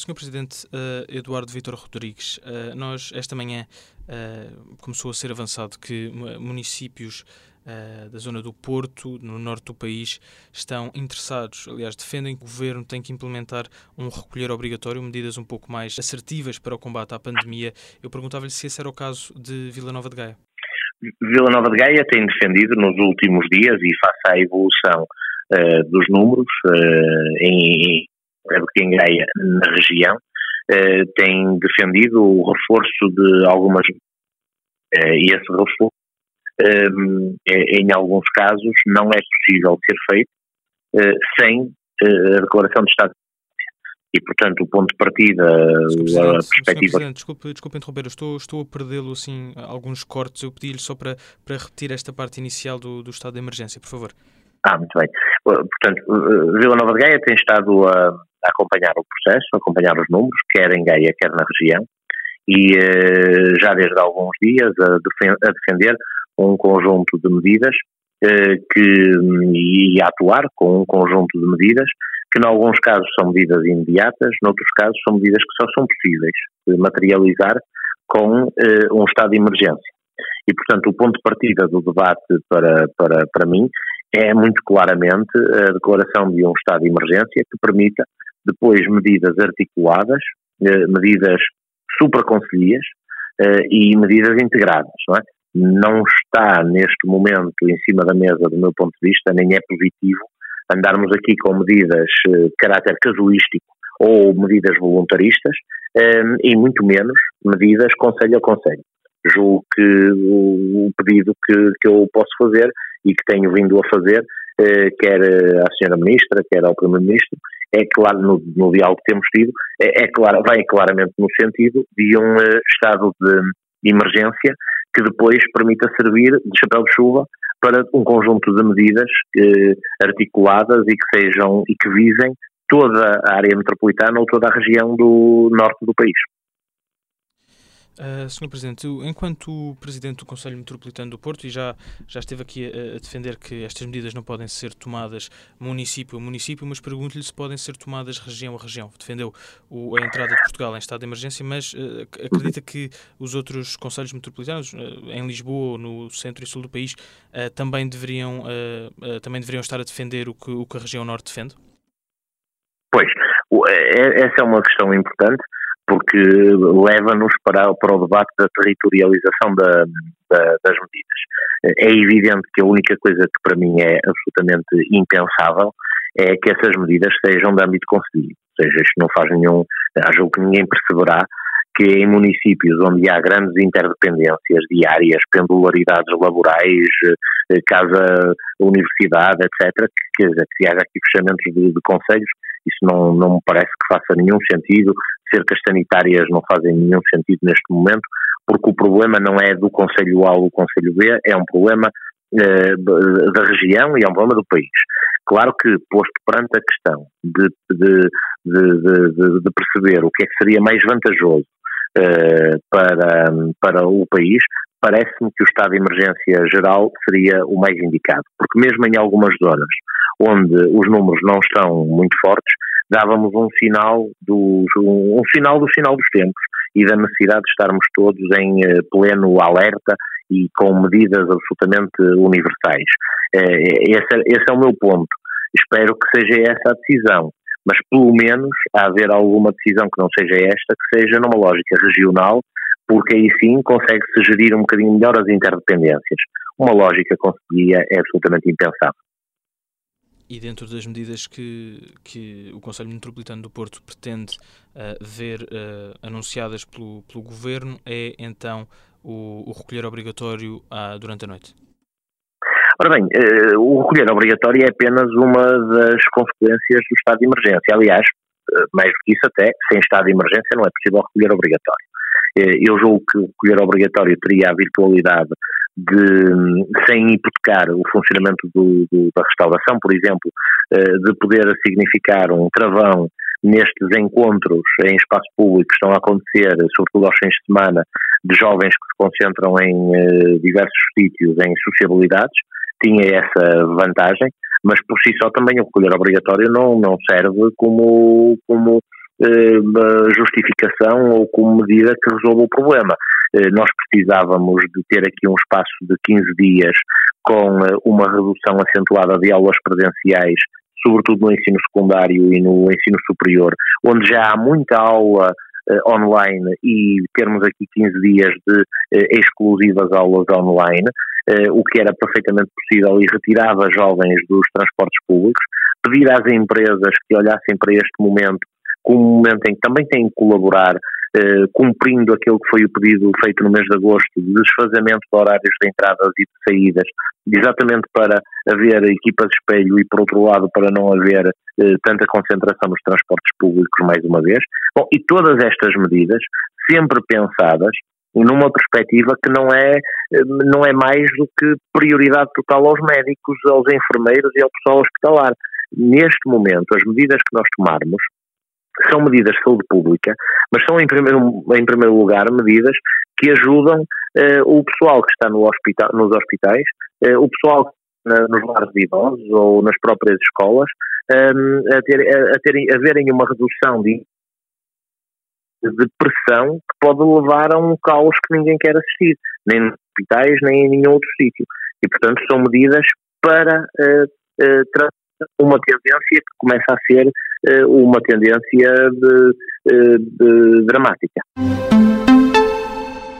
Sr. Presidente Eduardo Vítor Rodrigues, nós esta manhã começou a ser avançado que municípios da zona do Porto, no norte do país, estão interessados, aliás, defendem que o Governo tem que implementar um recolher obrigatório, medidas um pouco mais assertivas para o combate à pandemia. Eu perguntava-lhe se esse era o caso de Vila Nova de Gaia. Vila Nova de Gaia tem defendido nos últimos dias, e face à evolução dos números em Gaia, na região, tem defendido o reforço de algumas e esse reforço em alguns casos não é possível ser feito sem a declaração de estado de emergência. E, portanto, o ponto de partida, a perspectiva... Desculpe interromper, eu estou a perdê-lo, assim, alguns cortes. Eu pedi-lhe só para repetir esta parte inicial do estado de emergência, por favor. Muito bem. Portanto, Vila Nova de Gaia tem estado a acompanhar o processo, a acompanhar os números, quer em Gaia, quer na região, e já desde há alguns dias a defender um conjunto de medidas e a atuar com um conjunto de medidas que, em alguns casos, são medidas imediatas, noutros casos, são medidas que só são possíveis de materializar com um estado de emergência. E, portanto, o ponto de partida do debate para mim é muito claramente a declaração de um estado de emergência que permita depois medidas articuladas, medidas supraconselhias e medidas integradas, não é? Não está neste momento em cima da mesa, do meu ponto de vista, nem é positivo andarmos aqui com medidas de caráter casuístico ou medidas voluntaristas e muito menos medidas conselho a conselho. Julgo que o pedido que eu posso fazer e que tenho vindo a fazer, quer à Sra. Ministra, quer ao Primeiro-Ministro, é claro, no diálogo que temos tido, vai claramente no sentido de um estado de emergência que depois permita servir de chapéu de chuva para um conjunto de medidas articuladas e que visem toda a área metropolitana ou toda a região do norte do país. Sr. Presidente, enquanto Presidente do Conselho Metropolitano do Porto, e já esteve aqui a defender que estas medidas não podem ser tomadas município a município, mas pergunto-lhe se podem ser tomadas região a região. Defendeu a entrada de Portugal em estado de emergência, mas acredita que os outros concelhos metropolitanos, em Lisboa ou no centro e sul do país, também deveriam estar a defender o que a região norte defende? Pois, essa é uma questão importante, porque leva-nos para o debate da territorialização das medidas. É evidente que a única coisa que para mim é absolutamente impensável é que essas medidas sejam de âmbito concelhio. Ou seja, isto não faz acho que ninguém perceberá que em municípios onde há grandes interdependências diárias, pendularidades laborais, casa, universidade, etc., que se haja aqui fechamentos de concelhos, isso não me parece que faça nenhum sentido. Cercas sanitárias não fazem nenhum sentido neste momento, porque o problema não é do Conselho A ou do Conselho B, é um problema da região e é um problema do país. Claro que, posto perante a questão de perceber o que é que seria mais vantajoso para o país, parece-me que o estado de emergência geral seria o mais indicado, porque mesmo em algumas zonas onde os números não estão muito fortes, dávamos um sinal do final dos tempos e da necessidade de estarmos todos em pleno alerta e com medidas absolutamente universais. Esse é o meu ponto. Espero que seja essa a decisão, mas pelo menos a haver alguma decisão que não seja esta, que seja numa lógica regional, porque aí sim consegue-se gerir um bocadinho melhor as interdependências. Uma lógica conselhia é absolutamente impensável. E dentro das medidas que o Conselho Metropolitano do Porto pretende ver anunciadas pelo Governo é então o recolher obrigatório durante a noite? Ora bem, o recolher obrigatório é apenas uma das consequências do estado de emergência. Aliás, mais do que isso até, sem estado de emergência não é possível recolher obrigatório. Eu julgo que o recolher obrigatório teria a virtualidade sem hipotecar o funcionamento da restauração, por exemplo, de poder significar um travão nestes encontros em espaço público que estão a acontecer, sobretudo aos fins de semana, de jovens que se concentram em diversos sítios, em sociabilidades, tinha essa vantagem, mas por si só também o recolher obrigatório não serve como justificação ou como medida que resolva o problema. Nós precisávamos de ter aqui um espaço de 15 dias com uma redução acentuada de aulas presenciais, sobretudo no ensino secundário e no ensino superior, onde já há muita aula online, e termos aqui 15 dias de exclusivas aulas online, o que era perfeitamente possível, e retirava jovens dos transportes públicos, pedir às empresas que olhassem para este momento como um momento em que também têm que colaborar, cumprindo aquilo que foi o pedido feito no mês de agosto, de desfazamento de horários de entradas e de saídas, exatamente para haver equipas de espelho e, por outro lado, para não haver tanta concentração nos transportes públicos mais uma vez. Bom, e todas estas medidas sempre pensadas numa perspectiva que não é mais do que prioridade total aos médicos, aos enfermeiros e ao pessoal hospitalar. Neste momento, as medidas que nós tomarmos são medidas de saúde pública, mas são em primeiro lugar medidas que ajudam o pessoal que está nos hospitais, o pessoal nos lares de idosos ou nas próprias escolas, a verem uma redução de pressão que pode levar a um caos que ninguém quer assistir, nem nos hospitais, nem em nenhum outro sítio. E, portanto, são medidas para uma tendência que começa a ser uma tendência dramática.